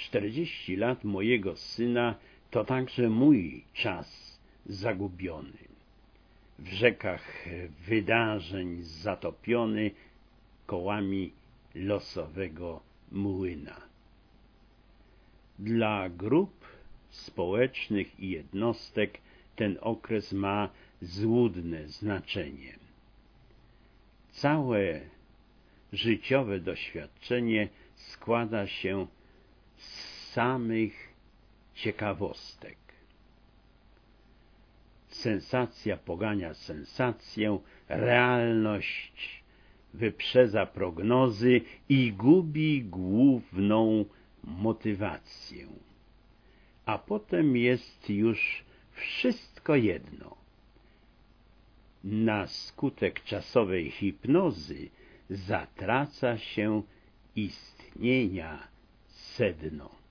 40 lat mojego syna to także mój czas zagubiony. W rzekach wydarzeń zatopiony kołami losowego młyna. Dla grup społecznych i jednostek ten okres ma złudne znaczenie. Całe życiowe doświadczenie składa się z samych ciekawostek. Sensacja pogania sensację, realność wyprzedza prognozy i gubi główną motywację. A potem jest już wszystko jedno. Na skutek czasowej hipnozy zatraca się istnienia sedno.